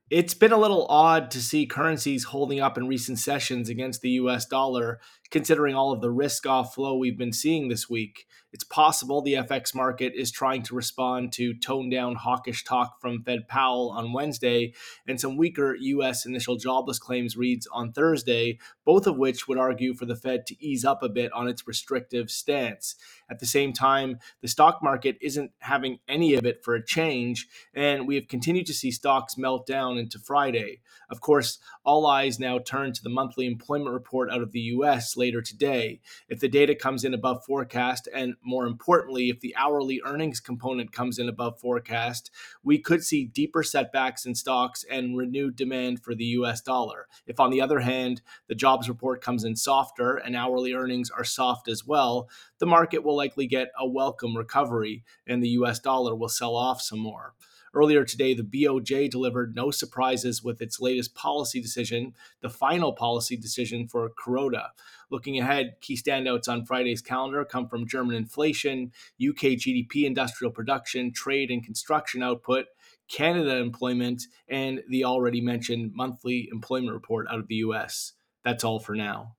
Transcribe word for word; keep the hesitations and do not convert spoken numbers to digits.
It's been a little odd to see currencies holding up in recent sessions against the U S dollar, considering all of the risk off flow we've been seeing this week. It's possible the F X market is trying to respond to toned down hawkish talk from Fed Powell on Wednesday and some weaker U S initial jobless claims reads on Thursday, both of which would argue for the Fed to ease up a bit on its restrictive stance. At the same time, the stock market isn't having any of it for a change, and we have continued to see stocks melt down into Friday. Of course, all eyes now turn to the monthly employment report out of the U S later today. If the data comes in above forecast, and more importantly, if the hourly earnings component comes in above forecast, we could see deeper setbacks in stocks and renewed demand for the U S dollar. If, on the other hand, the jobs report comes in softer and hourly earnings are soft as well, the market will likely get a welcome recovery and the U S dollar will sell off some more. Earlier today, the B O J delivered no surprises with its latest policy decision, the final policy decision for Kuroda. Looking ahead, key standouts on Friday's calendar come from German inflation, U K G D P industrial production, trade and construction output, Canada employment, and the already mentioned monthly employment report out of the U S. That's all for now.